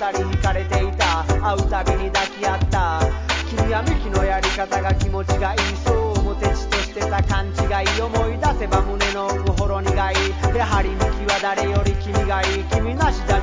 人惹かれていた。会うたびに抱き合った。君はミキのやり方が気持ちがいい。そう面手地としてた勘違い。思い出せば胸の奥ほろ苦い。やはりミキは誰より君がいい。君なしじゃ